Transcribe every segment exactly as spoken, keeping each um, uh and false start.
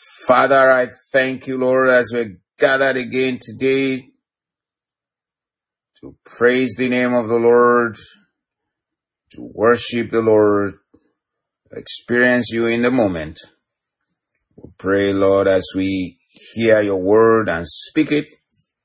Father, I thank you, Lord, as we're gathered again today to praise the name of the Lord, to worship the Lord, experience you in the moment. We pray, Lord, as we hear your word and speak it,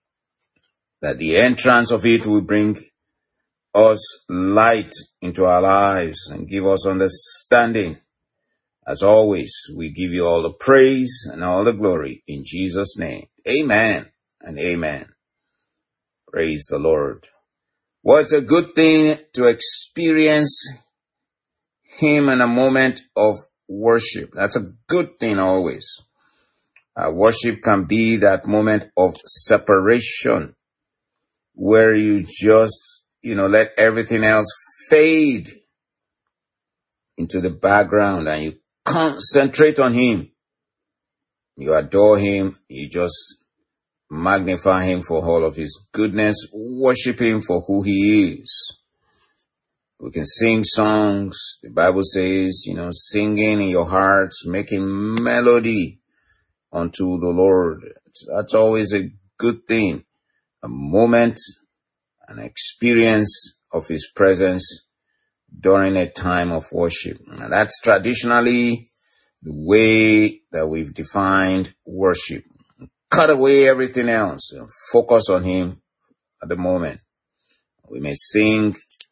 that the entrance of it will bring us light into our lives and give us understanding. As always, we give you all the praise and all the glory in Jesus' name. Amen and amen. Praise the Lord. Well, it's a good thing to experience him in a moment of worship. That's a good thing always. Uh, worship can be that moment of separation where you just, you know, let everything else fade into the background and you concentrate on him. You adore him. You just magnify him for all of his goodness. Worship him for who he is. We can sing songs. The Bible says, you know, singing in your hearts, making melody unto the Lord. That's always a good thing. A moment, an experience of his presence during a time of worship. And that's traditionally the way that we've defined worship. Cut away everything else and focus on him at the moment. We may sing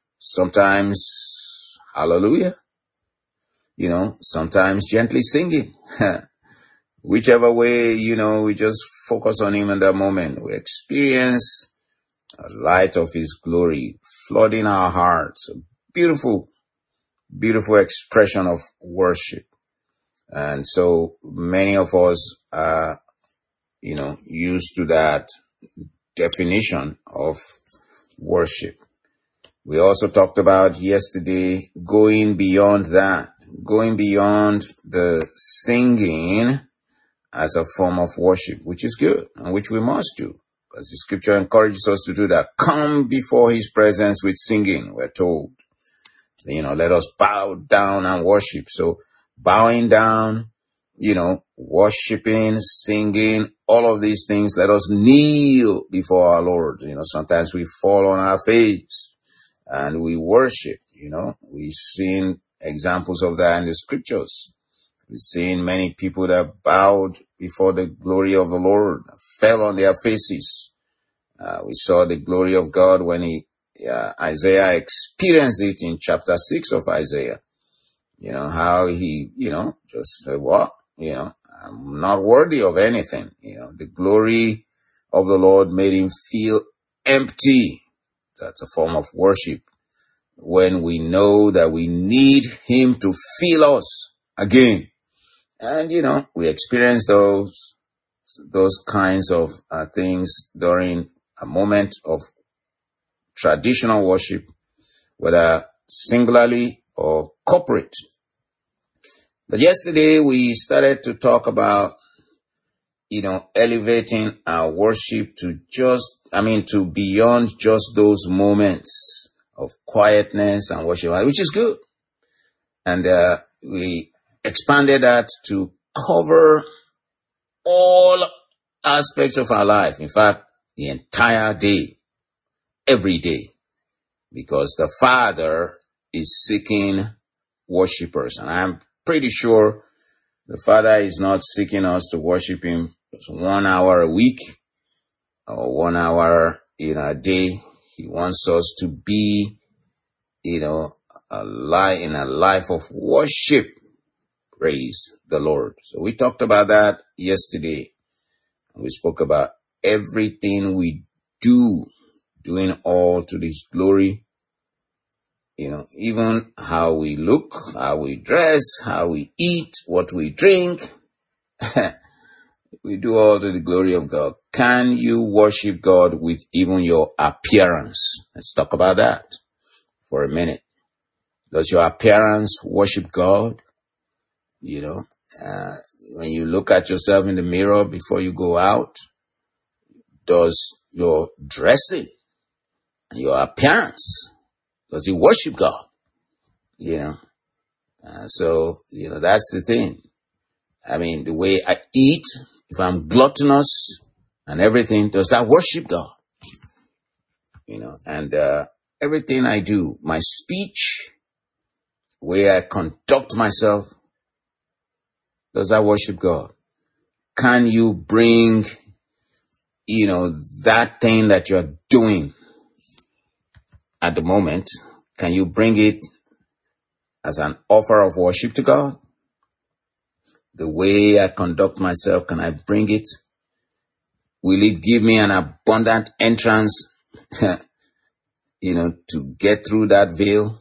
sometimes hallelujah, you know, sometimes gently singing. Whichever way, you know, we just focus on him in that moment. We experience a light of his glory flooding our hearts. A beautiful, beautiful expression of worship. And so many of us are, you know, used to that definition of worship. We also talked about yesterday going beyond that, going beyond the singing as a form of worship, which is good and which we must do. Because the scripture encourages us to do that. Come before his presence with singing, we're told. You know, let us bow down and worship. So bowing down, you know, worshiping, singing, all of these things, let us kneel before our Lord. You know, sometimes we fall on our face and we worship, you know. We've seen examples of that in the scriptures. We've seen many people that bowed before the glory of the Lord, fell on their faces. Uh, we saw the glory of God when he, uh, Isaiah experienced it in chapter six of Isaiah. You know, how he, you know, just said, what? You know, I'm not worthy of anything. You know, the glory of the Lord made him feel empty. That's a form of worship. When we know that we need him to fill us again. And, you know, we experience those, those kinds of uh, things during a moment of traditional worship, whether singularly or corporate. But yesterday we started to talk about, you know, elevating our worship to just, I mean, to beyond just those moments of quietness and worship, which is good. And uh, we expanded that to cover all aspects of our life. In fact, the entire day, every day, because the Father is seeking worshipers. And I'm pretty sure the Father is not seeking us to worship him just one hour a week or one hour in a day. He wants us to be, you know, a life in a life of worship. Praise the Lord. So we talked about that yesterday. We spoke about everything we do, doing all to this glory. You know, even how we look, how we dress, how we eat, what we drink. We do all to the glory of God. Can you worship God with even your appearance? Let's talk about that for a minute. Does your appearance worship God? You know, uh, when you look at yourself in the mirror before you go out, does your dressing, your appearance, does it worship God? You know, uh, so, you know, that's the thing. I mean, the way I eat, if I'm gluttonous and everything, does that worship God? You know, and uh, everything I do, my speech, the way I conduct myself, does that worship God? Can you bring, you know, that thing that you're doing at the moment, can you bring it as an offer of worship to God? The way I conduct myself, can I bring it? Will it give me an abundant entrance, you know, to get through that veil?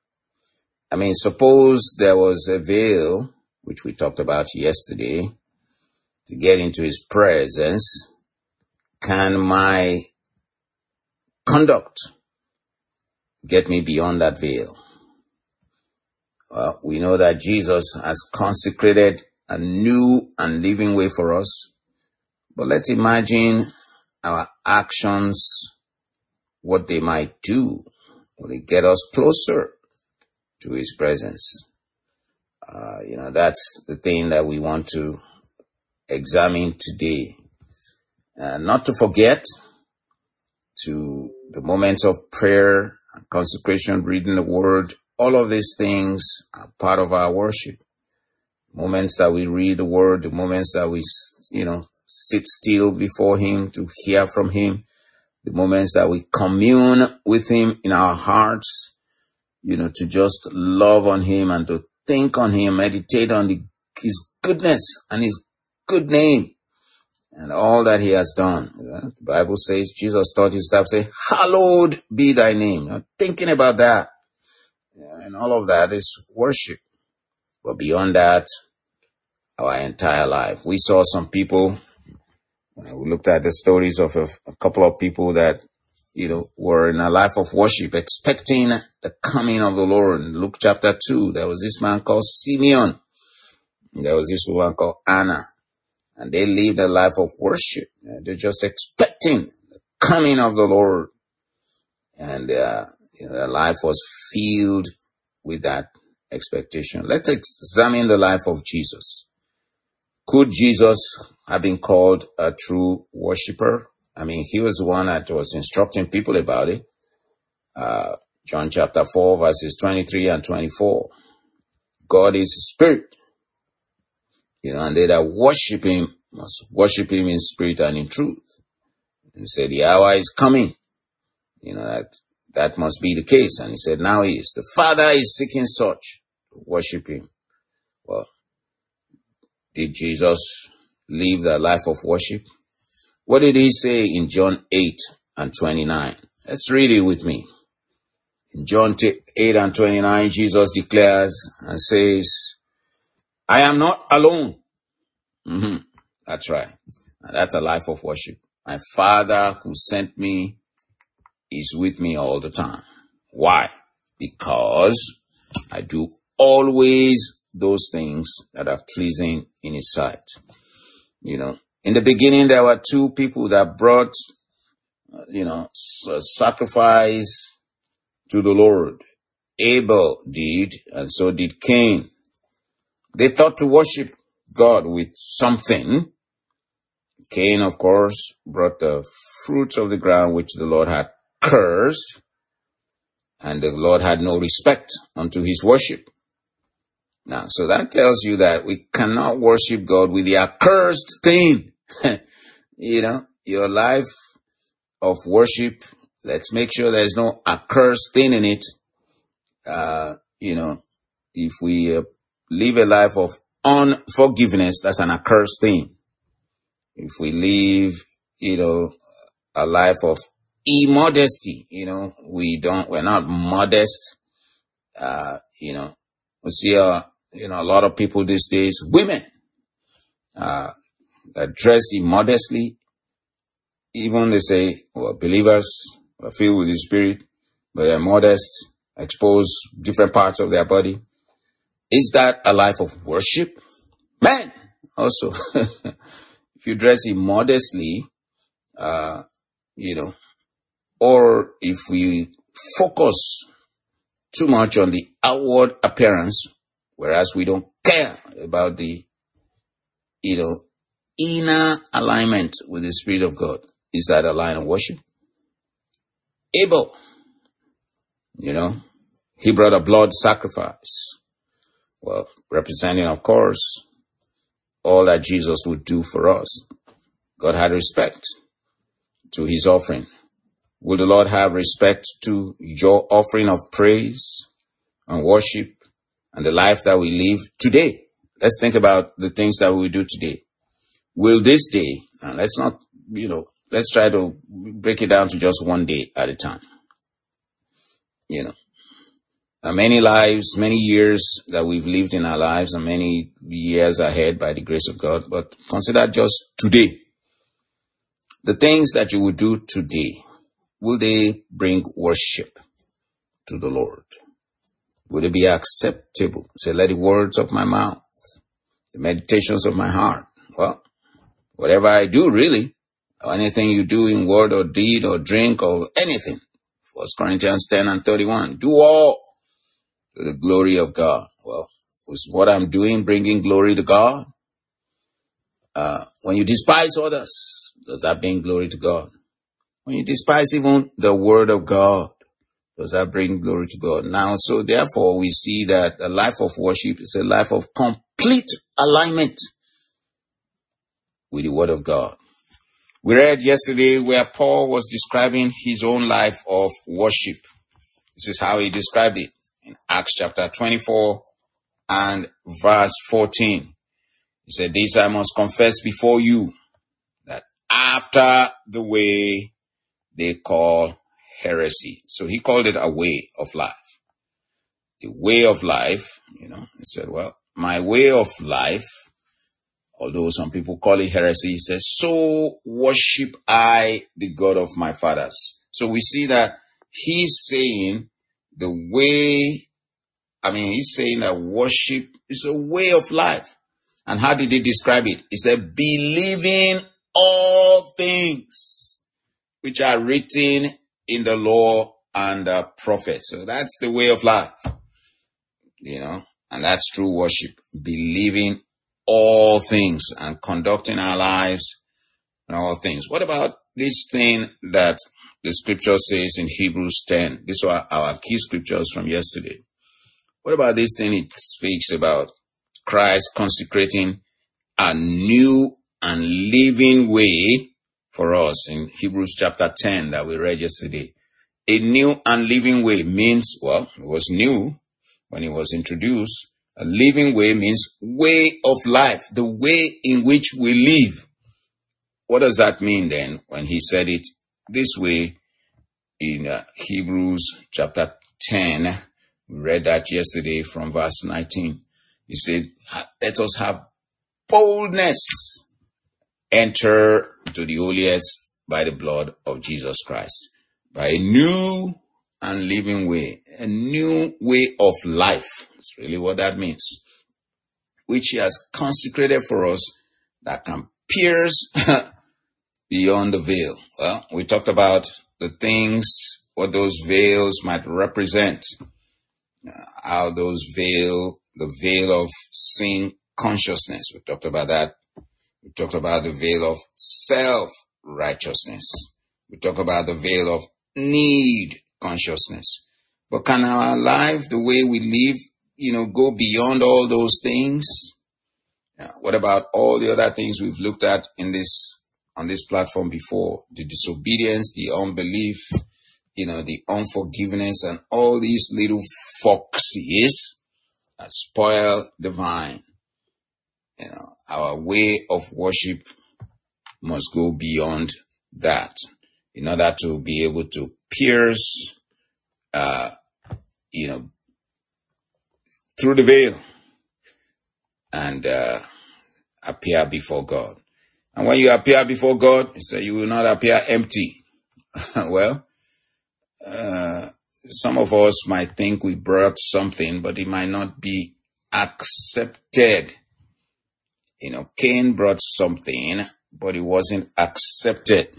I mean, suppose there was a veil, which we talked about yesterday, to get into his presence. Can my conduct get me beyond that veil? Well, we know that Jesus has consecrated a new and living way for us. But let's imagine our actions, what they might do. Will it get us closer to his presence? Uh, you know, that's the thing that we want to examine today. Uh, not to forget to the moments of prayer, consecration, reading the word. All of these things are part of our worship. Moments that we read the word, the moments that we, you know, sit still before him to hear from him, the moments that we commune with him in our hearts, you know, to just love on him and to think on him, meditate on the, his goodness and his good name and all that he has done. The Bible says, Jesus taught his staff, say, hallowed be thy name. Now, thinking about that, and all of that is worship. But beyond that, our entire life. We saw some people, uh, we looked at the stories of a, a couple of people that, you know, were in a life of worship, expecting the coming of the Lord. In Luke chapter two, there was this man called Simeon. And there was this woman called Anna. And they lived a life of worship. They're just expecting the coming of the Lord. And uh, you know, their life was filled with that expectation. Let's examine the life of Jesus. Could Jesus have been called a true worshiper? I mean, he was the one that was instructing people about it. Uh, John chapter four, verses twenty-three and twenty-four. God is spirit. You know, and they that worship him must worship him in spirit and in truth. And he said, the hour is coming. You know, that that must be the case. And he said, now he is. The Father is seeking such to worship him. Well, did Jesus live the life of worship? What did he say in John eight and twenty-nine? Let's read it with me. In John eight and twenty-nine, Jesus declares and says, I am not alone. Mm-hmm. That's right. And that's a life of worship. My Father who sent me is with me all the time. Why? Because I do always those things that are pleasing in his sight. You know, in the beginning, there were two people that brought, you know, sacrifice to the Lord. Abel did, and so did Cain. They thought to worship God with something. Cain, of course, brought the fruits of the ground which the Lord had cursed, and the Lord had no respect unto his worship. Now, so that tells you that we cannot worship God with the accursed thing. You know, your life of worship, let's make sure there's no accursed thing in it. Uh, you know, if we uh, live a life of unforgiveness, that's an accursed thing. If we live, you know, a life of immodesty, you know, we don't, we're not modest. Uh, you know, we see, uh, you know, a lot of people these days, women, uh, that dress immodestly. Even they say, well, believers are filled with the Spirit, but they're modest, expose different parts of their body. Is that a life of worship? Man, also, if you dress immodestly, uh, you know, or if we focus too much on the outward appearance, whereas we don't care about the you know, inner alignment with the Spirit of God. Is that a line of worship? Abel, you know, he brought a blood sacrifice. Well, representing, of course, all that Jesus would do for us. God had respect to his offering. Will the Lord have respect to your offering of praise and worship and the life that we live today? Let's think about the things that we do today. Will this day, and let's not, you know, let's try to break it down to just one day at a time. You know, and many lives, many years that we've lived in our lives and many years ahead by the grace of God. But consider just today. The things that you will do today, will they bring worship to the Lord? Will it be acceptable? Say, let the words of my mouth, the meditations of my heart. Well, whatever I do really, or anything you do in word or deed or drink or anything. First Corinthians ten and thirty-one. Do all to the glory of God. Well, is what I'm doing bringing glory to God? Uh, when you despise others, does that bring glory to God? When you despise even the word of God, does that bring glory to God? Now, so therefore, we see that a life of worship is a life of complete alignment with the word of God. We read yesterday where Paul was describing his own life of worship. This is how he described it in Acts chapter twenty-four and verse fourteen. He said, this I must confess before you, that after the way they call heresy. So he called it a way of life. The way of life, you know, he said, well, my way of life, although some people call it heresy, he says, so worship I the God of my fathers. So we see that he's saying the way, I mean, he's saying that worship is a way of life. And how did he describe it? He said, believing all things which are written in the law and the prophets. So that's the way of life, you know, and that's true worship, believing all things and conducting our lives and all things. What about this thing that the scripture says in Hebrews ten? These are our key scriptures from yesterday. What about this thing it speaks about Christ consecrating a new and living way for us in Hebrews chapter ten that we read yesterday? A new and living way means, well, it was new when it was introduced. A living way means way of life, the way in which we live. What does that mean then when he said it this way in uh, Hebrews chapter ten? We read that yesterday from verse nineteen. He said, let us have boldness, enter into the holiest by the blood of Jesus Christ, by a new and living way, a new way of life. That's really what that means, which he has consecrated for us that can pierce beyond the veil. Well, we talked about the things, what those veils might represent, uh, how those veil, the veil of sin consciousness. We talked about that. We talked about the veil of self-righteousness. We talked about the veil of need consciousness. But can our life, the way we live, you know, go beyond all those things? Yeah. What about all the other things we've looked at in this, on this platform before? The disobedience, the unbelief, you know, the unforgiveness, and all these little foxes that spoil the vine. You know, our way of worship must go beyond that in order to be able to pierce, uh, you know, through the veil and uh, appear before God. And when you appear before God, he said you will not appear empty. Well, uh, some of us might think we brought something, but it might not be accepted. You know, Cain brought something, but it wasn't accepted.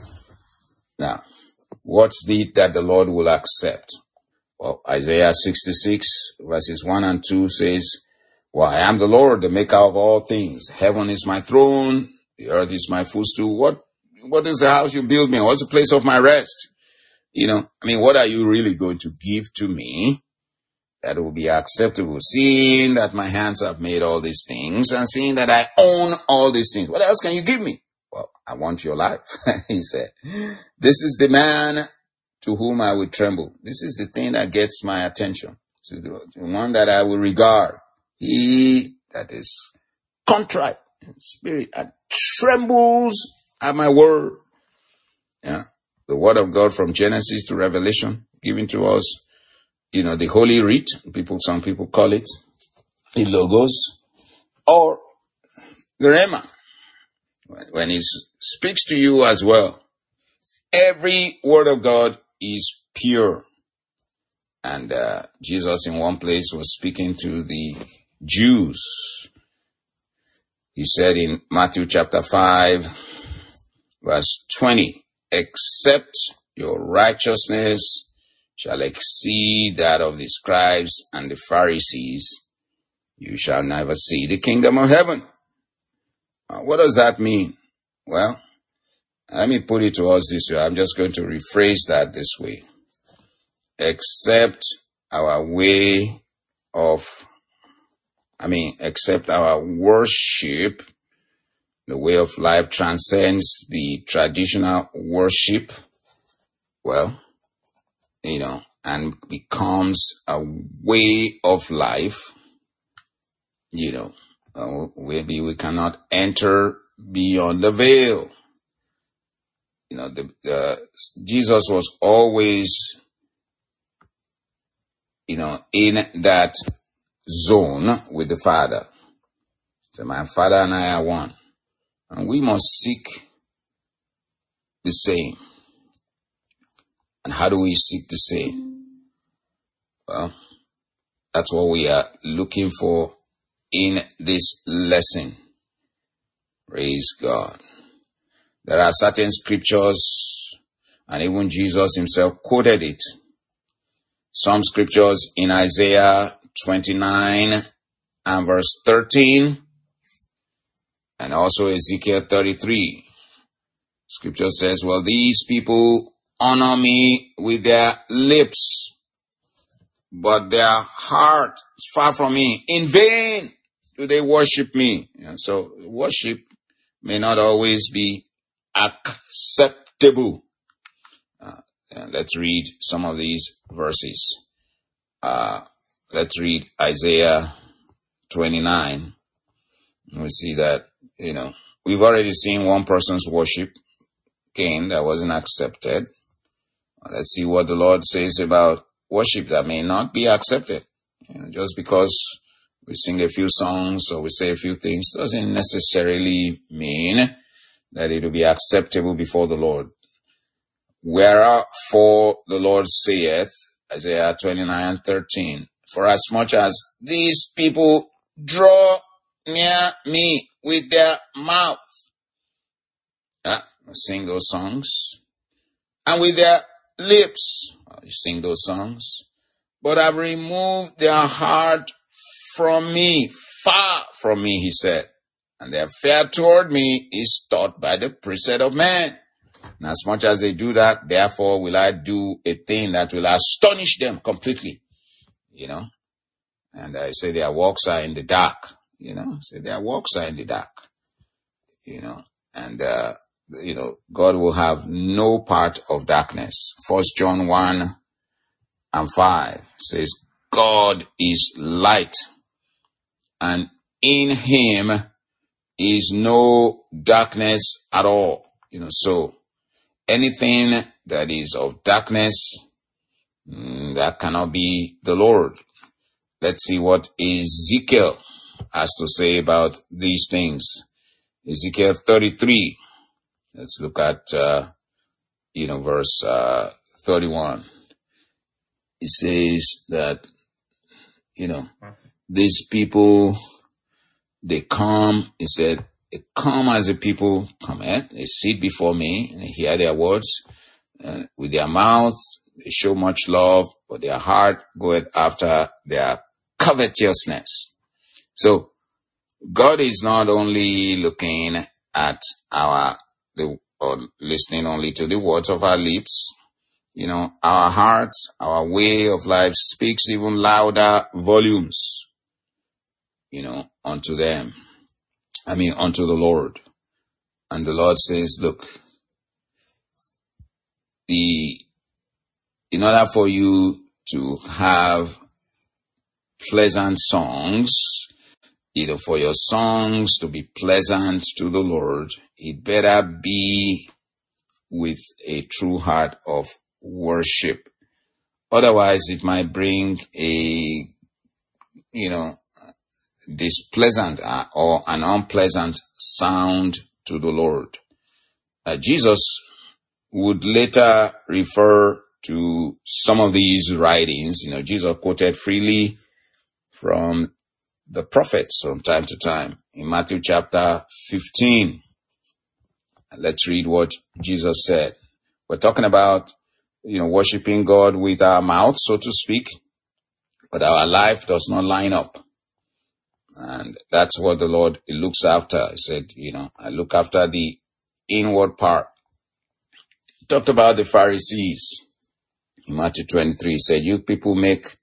Now, what's the that the Lord will accept? Well, Isaiah sixty-six verses one and two says, Well, I am the Lord, the maker of all things. Heaven is my throne. The earth is my footstool. What, what is the house you build me? What's the place of my rest? You know, I mean, what are you really going to give to me that will be acceptable? Seeing that my hands have made all these things and seeing that I own all these things. What else can you give me? Well, I want your life. He said, this is the man to whom I will tremble. This is the thing that gets my attention, to the, the one that I will regard. He that is contrite in spirit and trembles at my word. Yeah. The word of God from Genesis to Revelation, given to us, you know, the Holy Writ, people, some people call it the Logos, or the Rhema, when he speaks to you as well. Every word of God is pure. And uh, Jesus in one place was speaking to the Jews. He said in Matthew chapter five, verse twenty, except your righteousness shall exceed that of the scribes and the Pharisees, you shall never see the kingdom of heaven. Uh, what does that mean? Well, let me put it to us this way. I'm just going to rephrase that this way. Except our way of, I mean, except our worship, the way of life transcends the traditional worship, well, you know, and becomes a way of life, you know, uh, maybe we cannot enter beyond the veil. You know, the, the Jesus was always, you know, in that zone with the Father. So my Father and I are one. And we must seek the same. And how do we seek the same? Well, that's what we are looking for in this lesson. Praise God. There are certain scriptures, and even Jesus himself quoted it. Some scriptures in Isaiah twenty-nine and verse thirteen, and also Ezekiel thirty-three. Scripture says, well, these people honor me with their lips, but their heart is far from me. In vain do they worship me. Yeah, so worship may not always be acceptable. Uh, let's read some of these verses. Uh, let's read Isaiah twenty-nine. We see that, you know, we've already seen one person's worship, Cain, that wasn't accepted. Let's see what the Lord says about worship that may not be accepted. You know, just because we sing a few songs or we say a few things doesn't necessarily mean that it will be acceptable before the Lord. Wherefore the Lord saith, Isaiah twenty-nine and thirteen, for as much as these people draw near me with their mouth, ah, sing those songs, and with their lips, you sing those songs, but I've removed their heart from me, far from me, he said, and their fear toward me is taught by the precept of man. And as much as they do that, therefore will I do a thing that will astonish them completely, you know. And I say their walks are in the dark, you know, say their walks are in the dark, you know, and, uh, you know, God will have no part of darkness. First John one and five says, God is light, and in him is no darkness at all. You know, so anything that is of darkness, mm, that cannot be the Lord. Let's see what Ezekiel has to say about these things. Ezekiel thirty-three. Let's look at, uh, you know, verse uh, thirty-one. It says that, you know, these people, they come, he said, they come as the people come in, they sit before me, and they hear their words, and with their mouth, they show much love, but their heart goeth after their covetousness. So God is not only looking at our, the, or listening only to the words of our lips. You know, our heart, our way of life speaks even louder volumes, you know, unto them. I mean, unto the Lord. And the Lord says, look, the, in order for you to have pleasant songs, either for your songs to be pleasant to the Lord, it better be with a true heart of worship. Otherwise, it might bring a, you know, displeasant uh, or an unpleasant sound to the Lord. Uh, Jesus would later refer to some of these writings. You know, Jesus quoted freely from the prophets from time to time. In Matthew chapter fifteen, let's read what Jesus said. We're talking about, you know, worshiping God with our mouth, so to speak, but our life does not line up. And that's what the Lord looks after. He said, you know, I look after the inward part. He talked about the Pharisees. In Matthew twenty-three, he said, you people make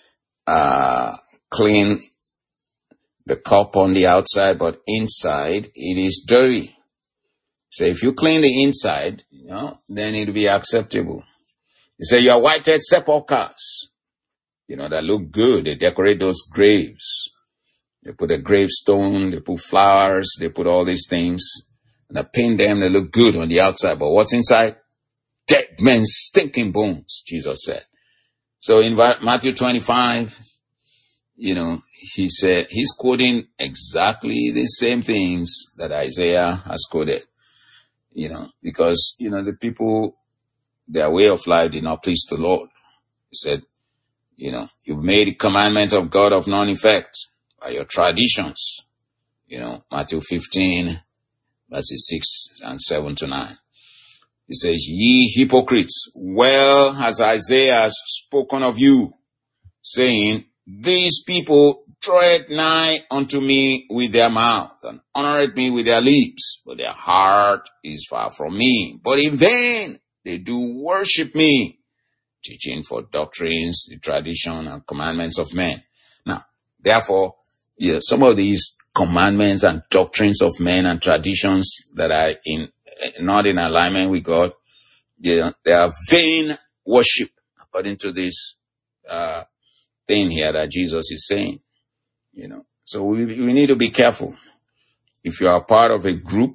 uh clean the cup on the outside, but inside it is dirty. So if you clean the inside, you know, then it'll be acceptable. He said, you are whited sepulchres, you know, that look good. They decorate those graves. They put a gravestone, they put flowers, they put all these things, and I paint them, they look good on the outside. But what's inside? Dead men's stinking bones, Jesus said. So in Matthew twenty-five, you know, he said, he's quoting exactly the same things that Isaiah has quoted, you know, because, you know, the people, their way of life did not please the Lord. He said, you know, you've made the commandment of God of none effect by your traditions. You know, Matthew fifteen, verses six and seven to nine. He says, ye hypocrites, well has Isaiah spoken of you, saying, these people draweth nigh unto me with their mouth, and honoreth me with their lips, but their heart is far from me. But in vain they do worship me, teaching for doctrines, the tradition and commandments of men. Now, therefore, yeah, some of these commandments and doctrines of men and traditions that are in not in alignment with God, yeah, they are vain worship, according to this uh thing here that Jesus is saying. You know, so we we need to be careful. If you are part of a group,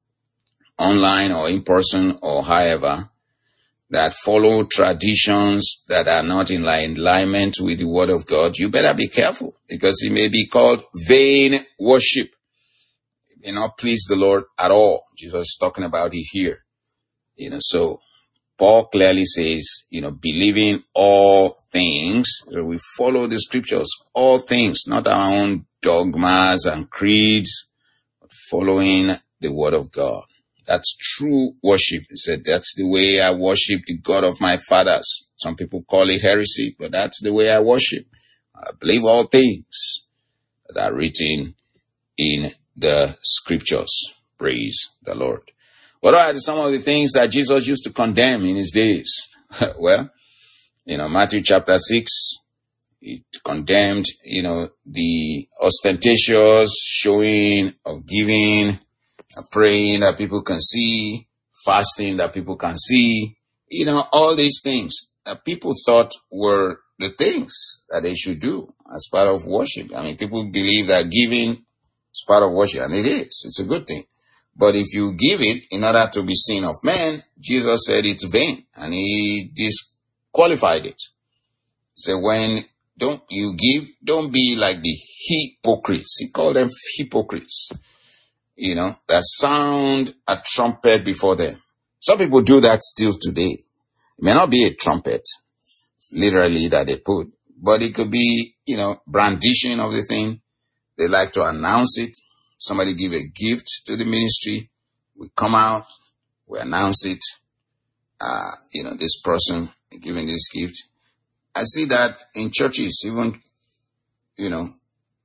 online or in person or however, that follow traditions that are not in alignment with the word of God, you better be careful, because it may be called vain worship. It may not please the Lord at all. Jesus is talking about it here. You know, so Paul clearly says, you know, believing all things, so we follow the scriptures, all things, not our own dogmas and creeds, but following the word of God. That's true worship. He said, that's the way I worship the God of my fathers. Some people call it heresy, but that's the way I worship. I believe all things that are written in the scriptures. Praise the Lord. What are some of the things that Jesus used to condemn in his days? Well, you know, Matthew chapter six, he condemned, you know, the ostentatious showing of giving, praying that people can see, fasting that people can see, you know, all these things that people thought were the things that they should do as part of worship. I mean, people believe that giving is part of worship, and it is. It's a good thing. But if you give it in order to be seen of men, Jesus said it's vain, and he disqualified it. So when don't you give, don't be like the hypocrites. He called them hypocrites. You know, that sound a trumpet before them. Some people do that still today. It may not be a trumpet, literally, that they put, but it could be, you know, brandishing of the thing. They like to announce it. Somebody give a gift to the ministry. We come out, we announce it. Uh, you know, this person giving this gift. I see that in churches, even, you know,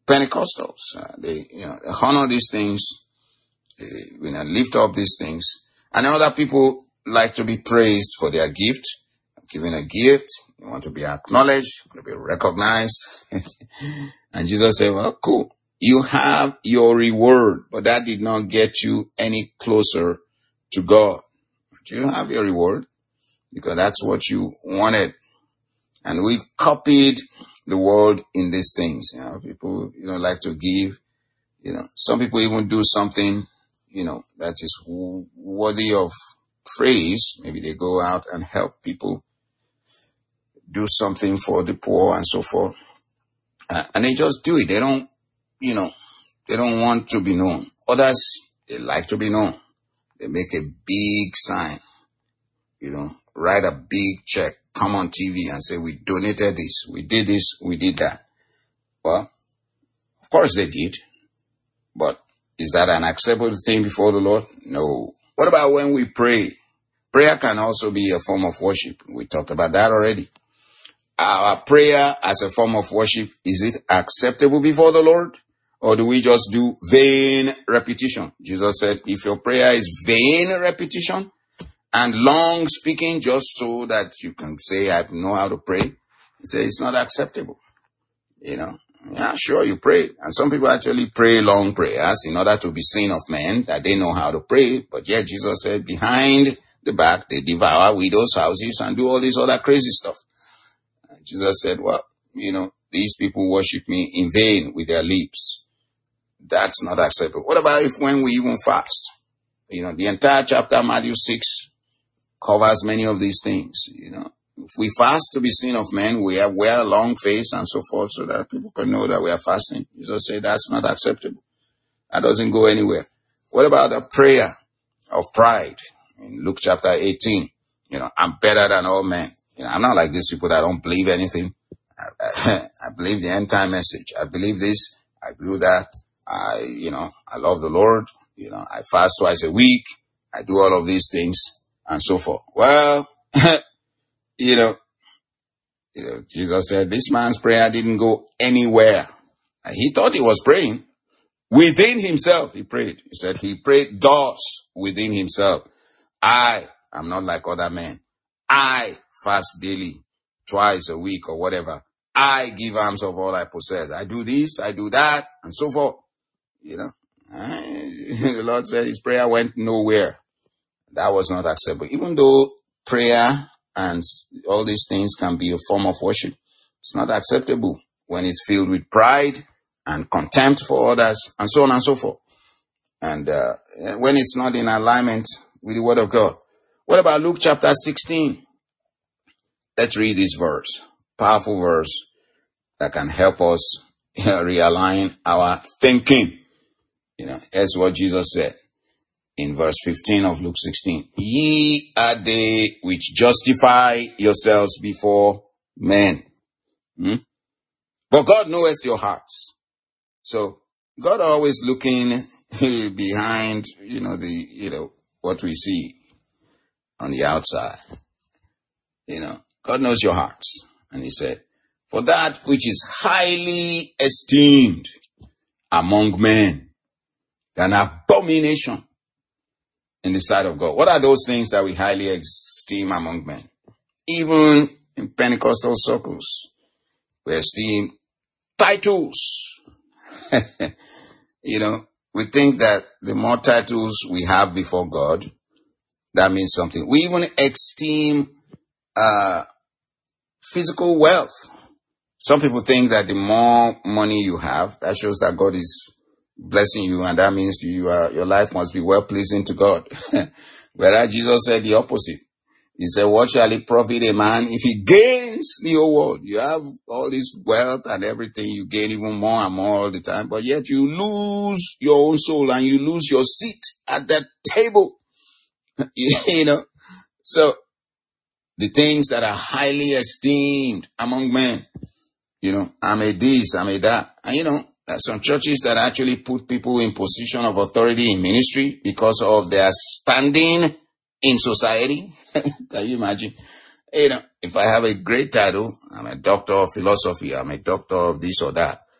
Pentecostals. Uh, they, you know, they honor these things. They, you know, lift up these things. And other people like to be praised for their gift. Giving a gift, you want to be acknowledged, you want to be recognized. And Jesus said, well, cool. You have your reward, but that did not get you any closer to God. But you have your reward because that's what you wanted. And we've copied the world in these things. You know, people, you know, like to give, you know, some people even do something, you know, that is worthy of praise. Maybe they go out and help people, do something for the poor and so forth. Uh, and they just do it. They don't, you know, they don't want to be known. Others, they like to be known. They make a big sign, you know, write a big check, come on T V and say, we donated this, we did this, we did that. Well, of course they did. But is that an acceptable thing before the Lord? No. What about when we pray? Prayer can also be a form of worship. We talked about that already. Our prayer as a form of worship, is it acceptable before the Lord? Or do we just do vain repetition? Jesus said, if your prayer is vain repetition and long speaking just so that you can say, I know how to pray, he said, it's not acceptable. You know, yeah, sure, you pray. And some people actually pray long prayers in order to be seen of men, that they know how to pray. But yet Jesus said, behind the back, they devour widows' houses and do all this other crazy stuff. Jesus said, well, you know, these people worship me in vain with their lips. That's not acceptable. What about if when we even fast? You know, the entire chapter, Matthew six, covers many of these things. You know, if we fast to be seen of men, we have wear a long face and so forth so that people can know that we are fasting. Jesus said that's not acceptable. That doesn't go anywhere. What about the prayer of pride in Luke chapter eighteen? You know, I'm better than all men. You know, I'm not like these people that don't believe anything. I, I, I believe the end time message. I believe this. I believe that. I, you know, I love the Lord. You know, I fast twice a week. I do all of these things and so forth. Well, you know, you know, Jesus said this man's prayer didn't go anywhere. He thought he was praying within himself. He prayed. He said he prayed thus within himself. I am not like other men. I fast daily, twice a week or whatever. I give alms of all I possess. I do this, I do that, and so forth. You know, the Lord said his prayer went nowhere. That was not acceptable. Even though prayer and all these things can be a form of worship, it's not acceptable when it's filled with pride and contempt for others and so on and so forth. And uh, when it's not in alignment with the word of God. What about Luke chapter sixteen? Let's read this verse. Powerful verse that can help us realign our thinking. You know, that's what Jesus said in verse fifteen of Luke sixteen. Ye are they which justify yourselves before men. Hmm? But God knoweth your hearts. So God always looking behind, you know, the, you know, what we see on the outside. You know, God knows your hearts. And he said, for that which is highly esteemed among men, an abomination in the sight of God. What are those things that we highly esteem among men? Even in Pentecostal circles, we esteem titles. You know, we think that the more titles we have before God, that means something. We even esteem uh, physical wealth. Some people think that the more money you have, that shows that God is blessing you, and that means you are, your life must be well pleasing to God. Whereas Jesus said the opposite. He said, what shall it profit a man if he gains the whole world? You have all this wealth and everything, you gain even more and more all the time, but yet you lose your own soul and you lose your seat at that table. You know, so the things that are highly esteemed among men, you know, I made this, I made that. And you know, there's some churches that actually put people in position of authority in ministry because of their standing in society. Can you imagine? You know, if I have a great title, I'm a doctor of philosophy, I'm a doctor of this or that,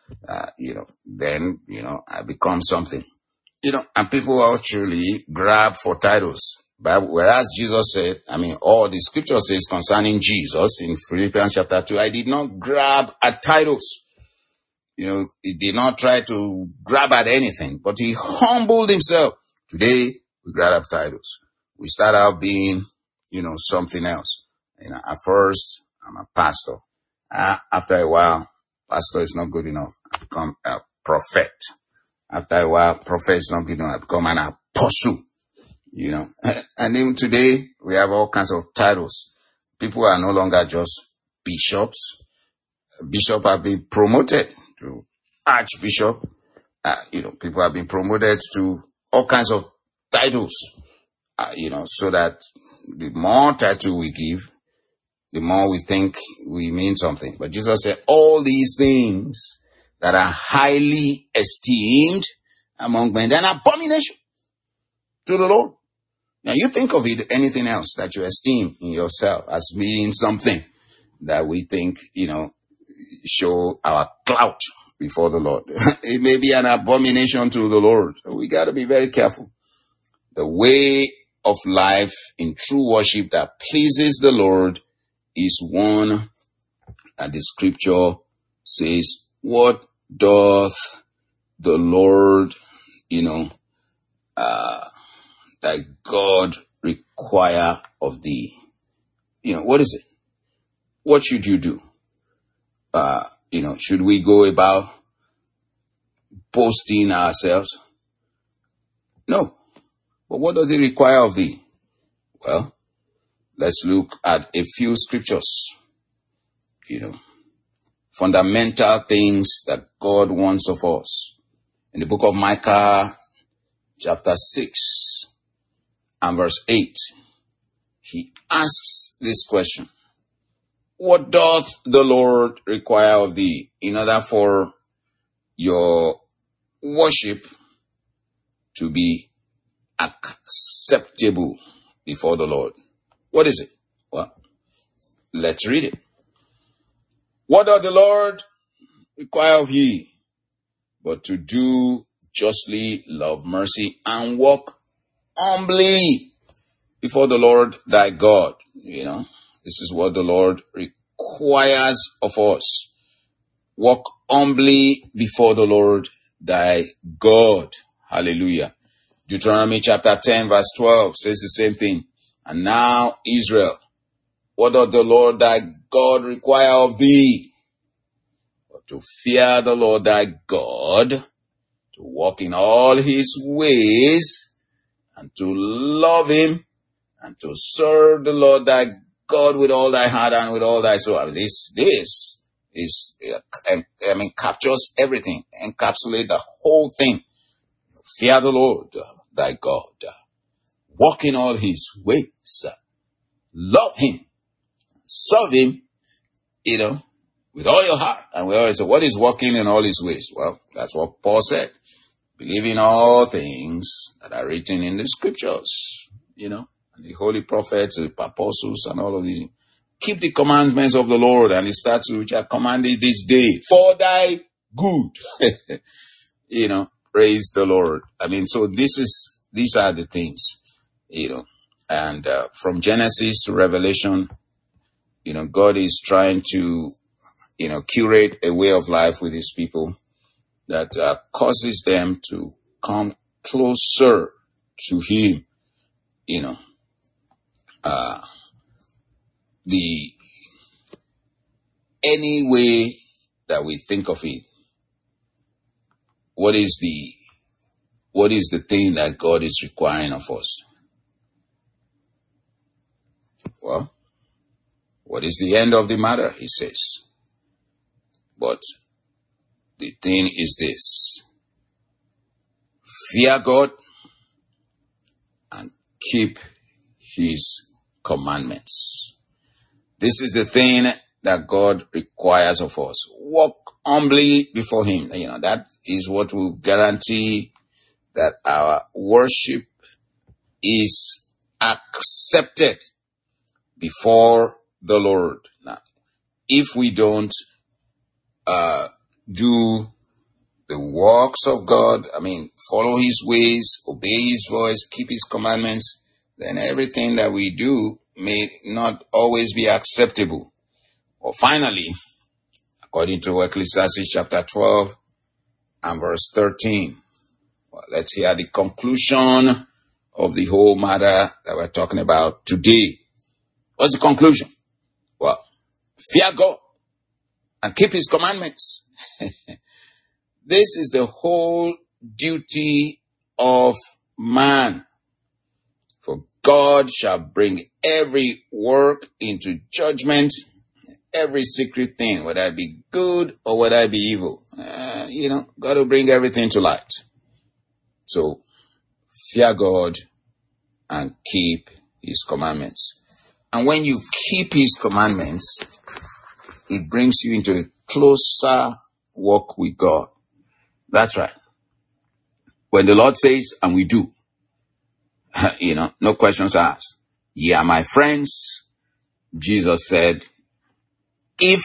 uh, you know, then, you know, I become something. You know, and people actually grab for titles. But whereas Jesus said, I mean, all the scripture says concerning Jesus in Philippians chapter two, I did not grab at titles. You know, he did not try to grab at anything, but he humbled himself. Today, we grab at titles. We start out being, you know, something else. You know, at first, I'm a pastor. Uh, after a while, pastor is not good enough. I become a prophet. After a while, prophet is not good enough. I become an apostle. You know, and even today, we have all kinds of titles. People are no longer just bishops. Bishop have been promoted to archbishop. Uh, you know, people have been promoted to all kinds of titles. Uh, you know, so that the more title we give, the more we think we mean something. But Jesus said, all these things that are highly esteemed among men, they're an abomination to the Lord. Now you think of it, anything else that you esteem in yourself as being something that we think, you know, show our clout before the Lord. It may be an abomination to the Lord. So we got to be very careful. The way of life in true worship that pleases the Lord is one that the scripture says, what doth the Lord, you know, uh, that God require of thee? You know, what is it? What should you do? Uh, you know, should we go about boasting ourselves? No. But what does it require of thee? Well, let's look at a few scriptures. You know, fundamental things that God wants of us. In the book of Micah, chapter six and verse eight, he asks this question. What doth the Lord require of thee in order for your worship to be acceptable before the Lord? What is it? Well, let's read it. What doth the Lord require of ye? But to do justly, love mercy, and walk humbly before the Lord thy God. You know, this is what the Lord requires of us. Walk humbly before the Lord thy God. Hallelujah. Deuteronomy chapter ten verse twelve says the same thing. And now, Israel, what doth the Lord thy God require of thee? But to fear the Lord thy God, to walk in all his ways, and to love him, and to serve the Lord thy God with all thy heart and with all thy soul. This, this is, I mean, captures everything, encapsulate the whole thing. Fear the Lord thy God, walk in all his ways, love him, serve him, you know, with all your heart. And we always say, what is walking in all his ways? Well, that's what Paul said. Believe in all things that are written in the scriptures, you know, and the holy prophets, the apostles, and all of the. Keep the commandments of the Lord, and it starts with, which I commanded this day for thy good. You know, praise the Lord. I mean, so this is, these are the things, you know, and uh, from Genesis to Revelation, you know, God is trying to, you know, curate a way of life with his people that uh, causes them to come closer to him, you know. Uh, the, any way that we think of it, what is the, what is the thing that God is requiring of us? Well, what is the end of the matter, he says. But the thing is this: fear God and keep his commandments. This is the thing that God requires of us. Walk humbly before him. You know, that is what will guarantee that our worship is accepted before the Lord. Now, if we don't uh, do the works of God, I mean, follow his ways, obey his voice, keep his commandments, then everything that we do may not always be acceptable. Or finally, according to Ecclesiastes chapter twelve and verse thirteen, well, let's hear the conclusion of the whole matter that we're talking about today. What's the conclusion? Well, fear God and keep his commandments. This is the whole duty of man. For God shall bring every work into judgment, every secret thing, whether it be good or whether it be evil. Uh, you know, God will bring everything to light. So, fear God and keep his commandments. And when you keep his commandments, it brings you into a closer walk with God. That's right. When the Lord says, and we do, you know, no questions asked. Ye are my friends. Jesus said, if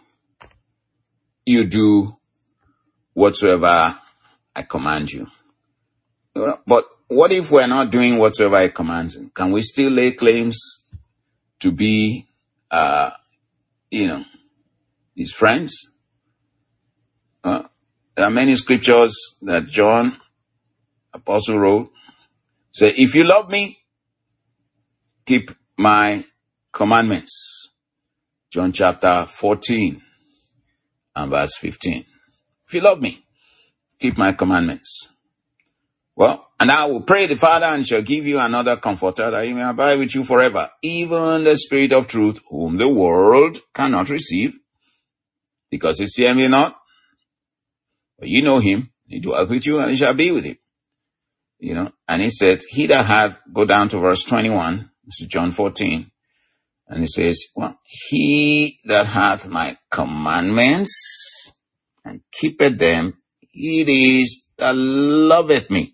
you do whatsoever I command you. But what if we're not doing whatsoever I command you? Can we still lay claims to be, uh, you know, his friends? Uh, there are many scriptures that John, apostle, wrote. Say, if you love me, keep my commandments. John chapter fourteen and verse fifteen. If you love me, keep my commandments. Well, and I will pray the Father and shall give you another comforter that he may abide with you forever, even the Spirit of truth, whom the world cannot receive, because it seeth me not. But you know him, he dwells with you, and he shall be with him. You know, and he said, he that hath, go down to verse twenty-one, this is John fourteen, and he says, well, he that hath my commandments and keepeth them, it is that loveth me.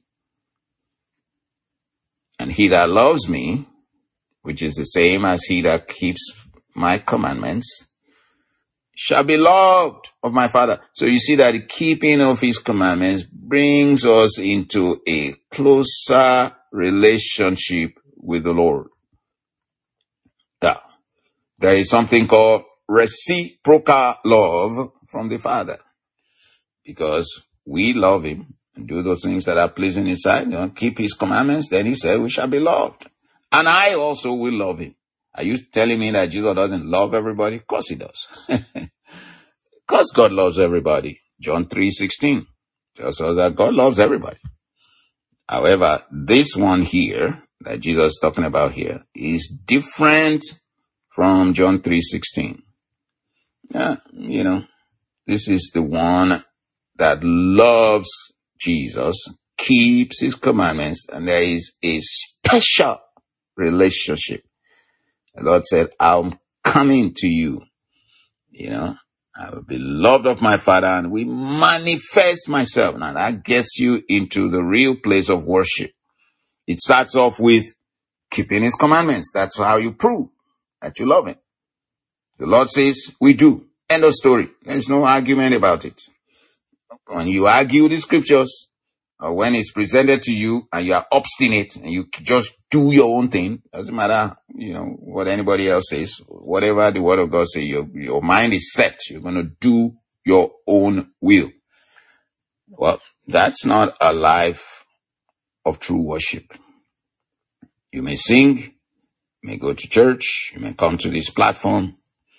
And he that loves me, which is the same as he that keeps my commandments, shall be loved of my Father. So you see that the keeping of his commandments brings us into a closer relationship with the Lord. Now, there is something called reciprocal love from the Father, because we love him and do those things that are pleasing in his sight, you know, keep his commandments, then he said we shall be loved. And I also will love him. Are you telling me that Jesus doesn't love everybody? Of course he does. Because God loves everybody. John three sixteen tells us that God loves everybody. However, this one here that Jesus is talking about here is different from John three sixteen. Yeah, you know, this is the one that loves Jesus, keeps his commandments, and there is a special relationship. The Lord said, I'm coming to you. You know, I will be loved of my Father, and we manifest myself. Now that gets you into the real place of worship. It starts off with keeping his commandments. That's how you prove that you love him. The Lord says, we do. End of story. There's no argument about it. When you argue the scriptures, or when it's presented to you and you are obstinate and you just do your own thing, doesn't matter, you know, what anybody else says, whatever the word of God says, your, your mind is set. You're going to do your own will. Well, that's not a life of true worship. You may sing, you may go to church, you may come to this platform,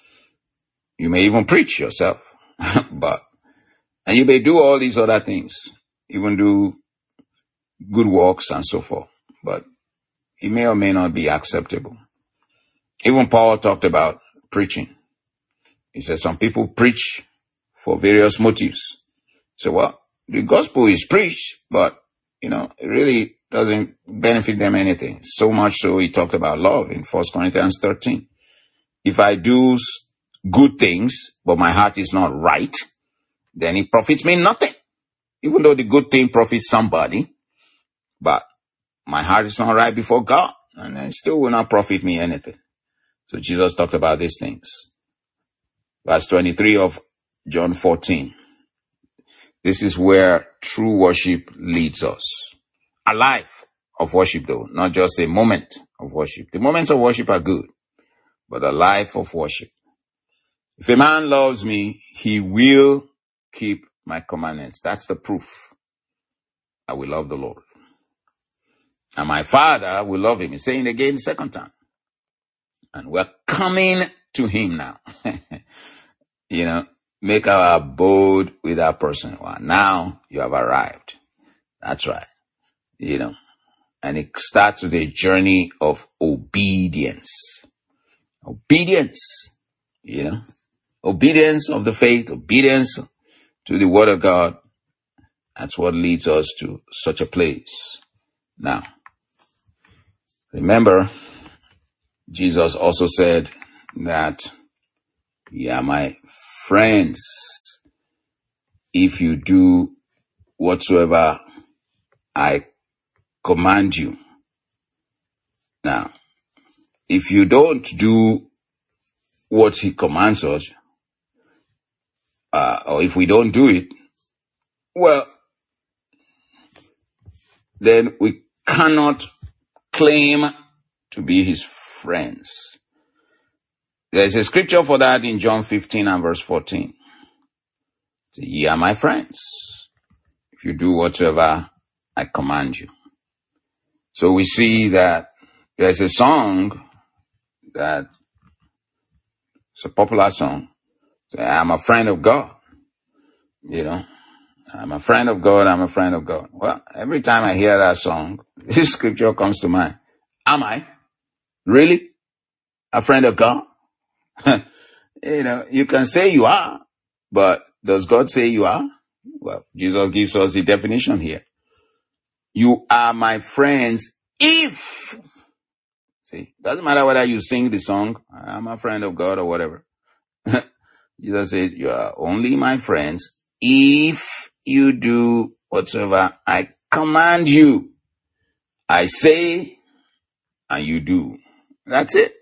you may even preach yourself, but, and you may do all these other things, even do good works and so forth, but it may or may not be acceptable. Even Paul talked about preaching. He said some people preach for various motives. So, well, the gospel is preached, but, you know, it really doesn't benefit them anything. So much so he talked about love in First Corinthians thirteen. If I do good things, but my heart is not right, then it profits me nothing. Even though the good thing profits somebody, but my heart is not right before God, and it still will not profit me anything. So Jesus talked about these things. Verse twenty-three of John fourteen. This is where true worship leads us. A life of worship, though, not just a moment of worship. The moments of worship are good, but a life of worship. If a man loves me, he will keep my commandments. That's the proof I will love the Lord. And my Father will love him. He's saying again the second time. And we're coming to him now. You know, make our abode with that person. Well, now you have arrived. That's right. You know, and it starts with a journey of obedience. Obedience, you know, obedience of the faith, obedience to the word of God. That's what leads us to such a place. Now, remember, Jesus also said that, yeah, my friends, if you do whatsoever I command you. Now, if you don't do what he commands us, uh, or if we don't do it, well, then we cannot claim to be his friends. There's a scripture for that in John fifteen and verse fourteen. Ye are my friends, if you do whatsoever I command you. So we see that there's a song that it's a popular song. I'm a friend of God. You know, I'm a friend of God. I'm a friend of God. Well, every time I hear that song, this scripture comes to mind. Am I really a friend of God? You know, you can say you are, but does God say you are? Well, Jesus gives us the definition here. You are my friends if, see, doesn't matter whether you sing the song, I'm a friend of God or whatever. Jesus says, you are only my friends if you do whatsoever I command you. I say and you do. That's it.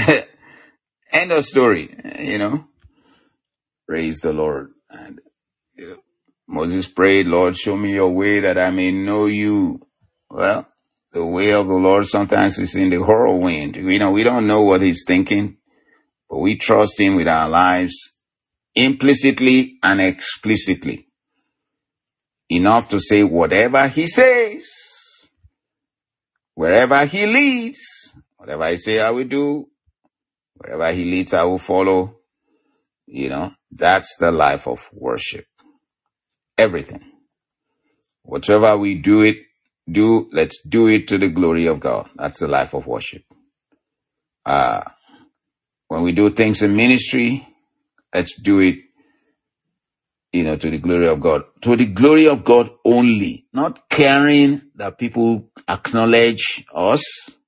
End of story, you know. Praise the Lord. And you know, Moses prayed, Lord, show me your way that I may know you. Well, the way of the Lord sometimes is in the whirlwind. You know, we don't know what he's thinking, but we trust him with our lives implicitly and explicitly. Enough to say whatever he says, wherever he leads, whatever I say I will do, wherever he leads I will follow. You know, that's the life of worship. Everything. Whatever we do it, do, let's do it to the glory of God. That's the life of worship. Uh, when we do things in ministry, let's do it, you know, to the glory of God. To the glory of God only. Not caring that people acknowledge us.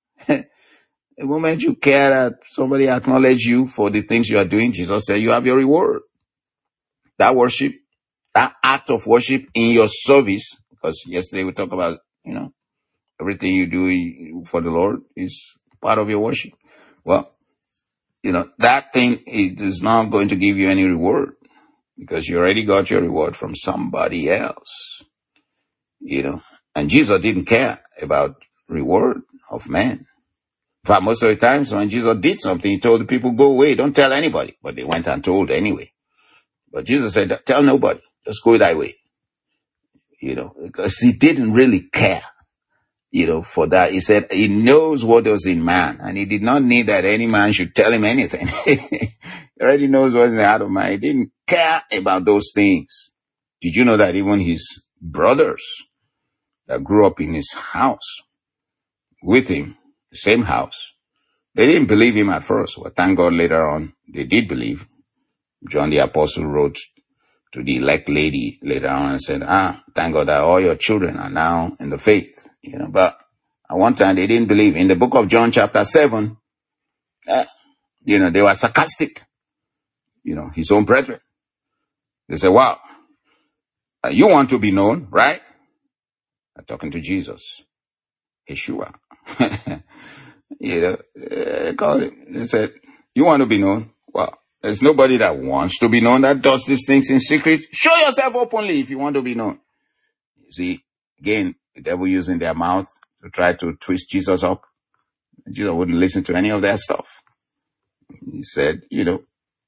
The moment you care that somebody acknowledge you for the things you are doing, Jesus said you have your reward. That worship, that act of worship in your service, because yesterday we talked about, you know, everything you do for the Lord is part of your worship. Well, you know, that thing is not going to give you any reward because you already got your reward from somebody else, you know. And Jesus didn't care about reward of man. In fact, most of the times when Jesus did something, he told the people, go away, don't tell anybody. But they went and told anyway. But Jesus said, tell nobody, just go thy way. You know, because he didn't really care, you know, for that. He said he knows what was in man, and he did not need that any man should tell him anything. He already knows what's in the heart of man. He didn't care about those things. Did you know that even his brothers that grew up in his house with him, the same house, they didn't believe him at first. Well, thank God later on they did believe. John the Apostle wrote to the elect lady later on and said, ah, thank God that all your children are now in the faith. You know, but at one time they didn't believe. In the book of John chapter seven, uh, you know, they were sarcastic. You know, his own brethren. They said, wow, uh, you want to be known, right? I'm talking to Jesus. Yeshua. You know, uh, called him. They said, you want to be known? Well, There's nobody that wants to be known that does these things in secret. Show yourself openly if you want to be known. You see, again, the devil using their mouth to try to twist Jesus up. Jesus wouldn't listen to any of that stuff. He said, you know,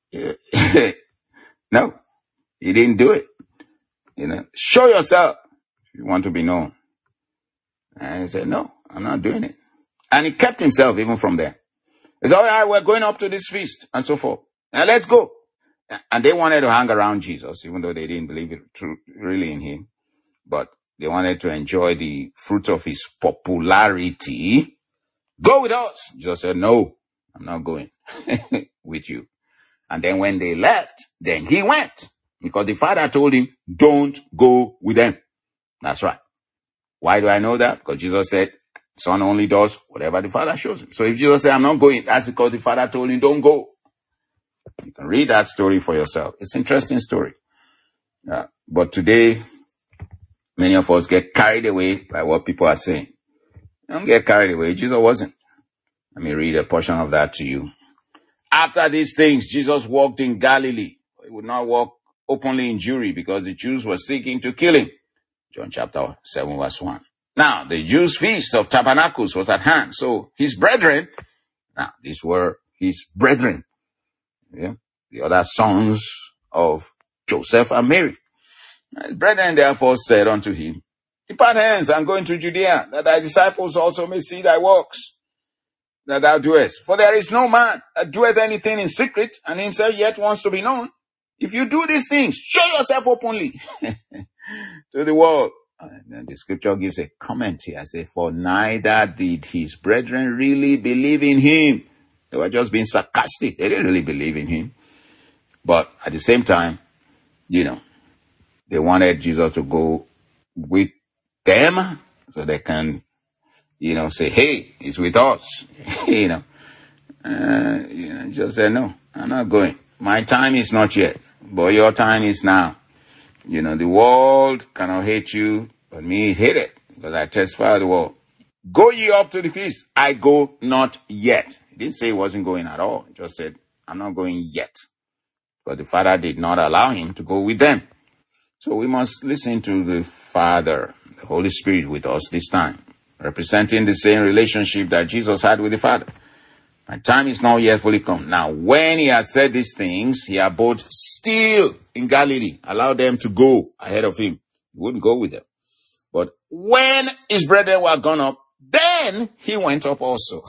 no, he didn't do it. You know, show yourself if you want to be known. And he said, no, I'm not doing it. And he kept himself even from there. He said, all right, we're going up to this feast and so forth. Now let's go. And they wanted to hang around Jesus, even though they didn't believe it true, really in him. But they wanted to enjoy the fruit of his popularity. Go with us. Jesus said, no, I'm not going with you. And then when they left, then he went. Because the Father told him, don't go with them. That's right. Why do I know that? Because Jesus said, Son only does whatever the Father shows him. So if Jesus said, I'm not going, that's because the Father told him, don't go. You can read that story for yourself. It's an interesting story. Uh, but today, many of us get carried away by what people are saying. Don't get carried away. Jesus wasn't. Let me read a portion of that to you. After these things, Jesus walked in Galilee. He would not walk openly in Jewry because the Jews were seeking to kill him. John chapter seven, verse one. Now, the Jews' feast of tabernacles was at hand. So his brethren, now these were his brethren, yeah, the other sons of Joseph and Mary. His brethren therefore said unto him, Depart hence and go into Judea, that thy disciples also may see thy works that thou doest. For there is no man that doeth anything in secret, and himself yet wants to be known. If you do these things, show yourself openly to the world. And then the scripture gives a comment here. I say, for neither did his brethren really believe in him. They were just being sarcastic. They didn't really believe in him. But at the same time, you know, they wanted Jesus to go with them so they can, you know, say, hey, he's with us. you know, uh, you know, just say, no, I'm not going. My time is not yet, but your time is now. You know, the world cannot hate you, but me it hate it, because I testify the world. Go ye up to the feast. I go not yet. He didn't say he wasn't going at all. He just said, I'm not going yet. But the Father did not allow him to go with them. So we must listen to the Father, the Holy Spirit with us this time, representing the same relationship that Jesus had with the Father. My time is not yet fully come. Now, when he had said these things, he abode still in Galilee, allowed them to go ahead of him. He wouldn't go with them. But when his brethren were gone up, then he went up also.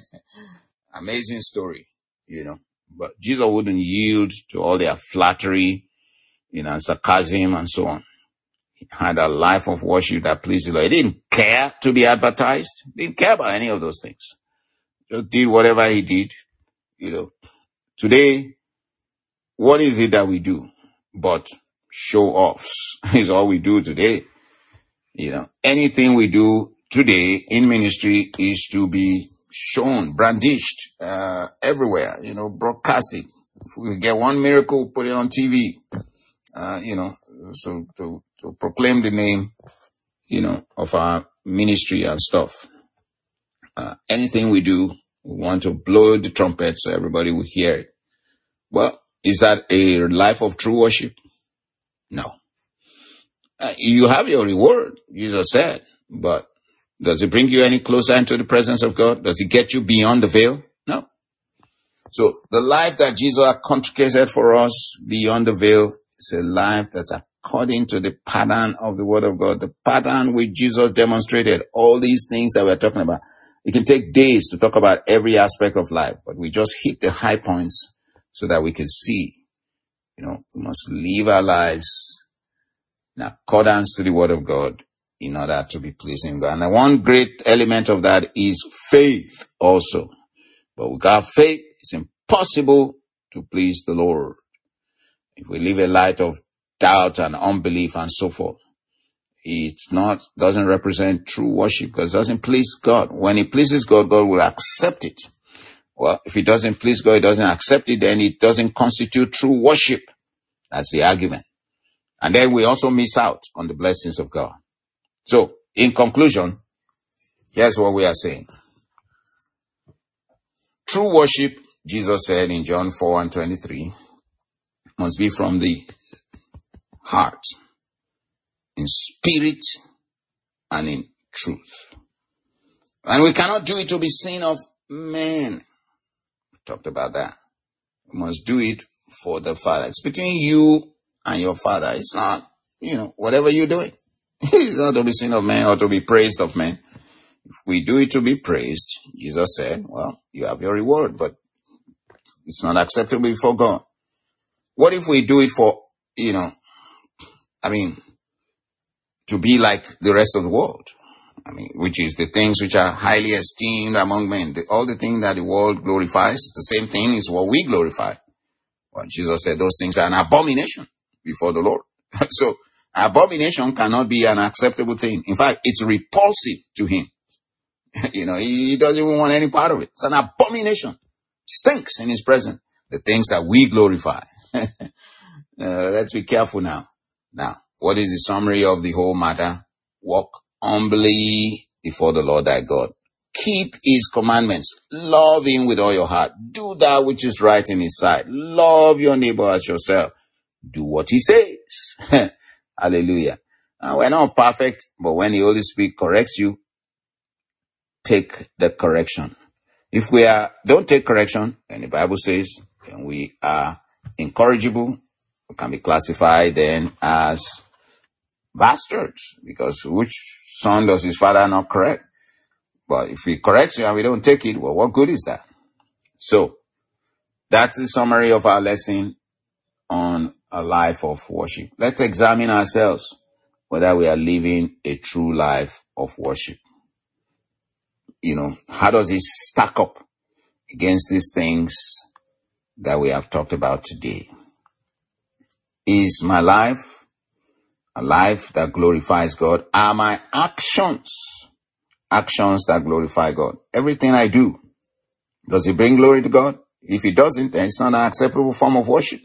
Amazing story, you know. But Jesus wouldn't yield to all their flattery, you know, sarcasm and so on. He had a life of worship that pleased the Lord. He didn't care to be advertised. He didn't care about any of those things. Just did whatever he did, you know. Today, what is it that we do? But show offs is all we do today. You know, anything we do today in ministry is to be shown, brandished, uh, everywhere, you know, broadcasted. If we get one miracle, put it on T V, uh, you know, so to, to proclaim the name, you know, of our ministry and stuff. Uh, anything we do, we want to blow the trumpet so everybody will hear it. Well, is that a life of true worship? No. Uh, you have your reward, Jesus said, but does it bring you any closer into the presence of God? Does it get you beyond the veil? No. So the life that Jesus consecrated for us beyond the veil is a life that's according to the pattern of the Word of God, the pattern which Jesus demonstrated. All these things that we're talking about. It can take days to talk about every aspect of life, but we just hit the high points so that we can see. You know, we must live our lives in accordance to the Word of God in order to be pleasing God. And one great element of that is faith also. But without faith, it's impossible to please the Lord. If we live a life of doubt and unbelief and so forth, it's not, doesn't represent true worship because it doesn't please God. When it pleases God, God will accept it. Well, if it doesn't please God, it doesn't accept it, then it doesn't constitute true worship. That's the argument. And then we also miss out on the blessings of God. So, in conclusion, here's what we are saying. True worship, Jesus said in John four and twenty-three, must be from the heart, in spirit and in truth. And we cannot do it to be seen of men. We talked about that. We must do it for the Father. It's between you and your Father. It's not, you know, whatever you're doing. It's not to be seen of men or to be praised of men. If we do it to be praised, Jesus said, well, you have your reward, but it's not acceptable before God. What if we do it for, you know, I mean, to be like the rest of the world? I mean, which is the things which are highly esteemed among men. The, all the things that the world glorifies, the same thing is what we glorify. Well, Jesus said those things are an abomination before the Lord. So, abomination cannot be an acceptable thing. In fact, it's repulsive to him. You know, he, he doesn't even want any part of it. It's an abomination. Stinks in his presence. The things that we glorify. uh, let's be careful now. Now, what is the summary of the whole matter? Walk humbly before the Lord thy God. Keep his commandments. Love him with all your heart. Do that which is right in his sight. Love your neighbor as yourself. Do what he says. Hallelujah. Now, we're not perfect, but when the Holy Spirit corrects you, take the correction. If we are, don't take correction, and the Bible says, then we are incorrigible. We can be classified then as bastards, because which son does his father not correct? But if he corrects you and we don't take it, well, what good is that? So, that's the summary of our lesson on a life of worship. Let's examine ourselves whether we are living a true life of worship. You know, how does it stack up against these things that we have talked about today? Is my life a life that glorifies God? Are my actions actions that glorify God? Everything I do, does it bring glory to God? If it doesn't, then it's not an acceptable form of worship.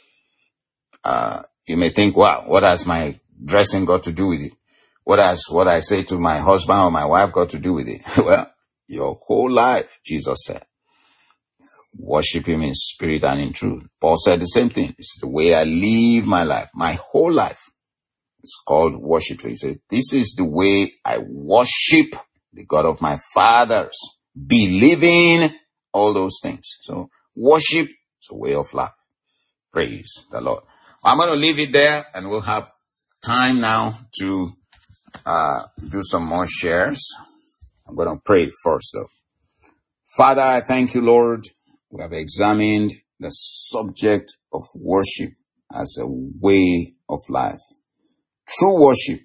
Uh, you may think, wow, what has my dressing got to do with it? What has what I say to my husband or my wife got to do with it? Well, your whole life, Jesus said, worship him in spirit and in truth. Paul said the same thing. It's the way I live my life. My whole life is called worship. So he said, this is the way I worship the God of my fathers, believing all those things. So worship is a way of life. Praise the Lord. I'm going to leave it there, and we'll have time now to uh, do some more shares. I'm going to pray first, though. Father, I thank you, Lord. We have examined the subject of worship as a way of life. True worship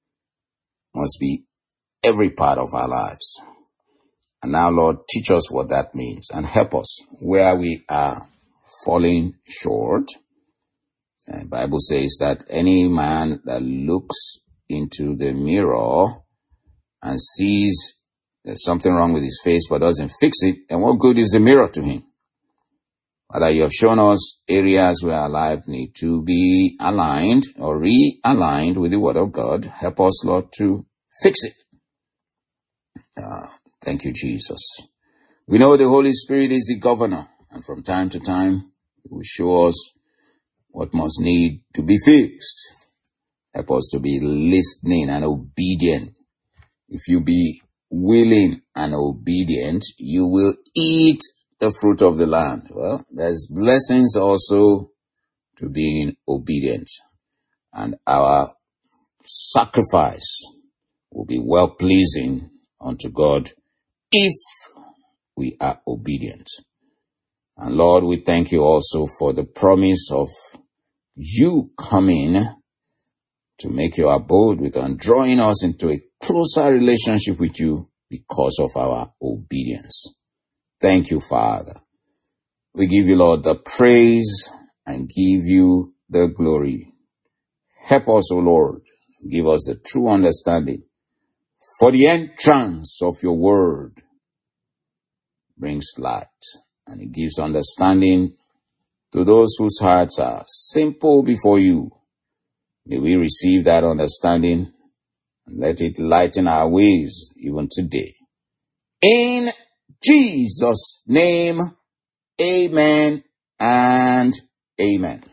must be every part of our lives. And now, Lord, teach us what that means and help us where we are falling short. And the Bible says that any man that looks into the mirror and sees there's something wrong with his face but doesn't fix it, and what good is the mirror to him? Father, you have shown us areas where our life need to be aligned or realigned with the Word of God. Help us, Lord, to fix it. Uh, thank you, Jesus. We know the Holy Spirit is the governor, and from time to time, He will show us what must need to be fixed. Help us to be listening and obedient. If you be willing and obedient, you will eat the fruit of the land. Well, there's blessings also to being obedient. And our sacrifice will be well-pleasing unto God if we are obedient. And Lord, we thank you also for the promise of you coming to make your abode with us and drawing us into a closer relationship with you because of our obedience. Thank you, Father. We give you, Lord, the praise and give you the glory. Help us, O Lord. Give us the true understanding. For the entrance of your word brings light, and it gives understanding to those whose hearts are simple before you. May we receive that understanding and let it lighten our ways even today. In Jesus' name, amen and amen.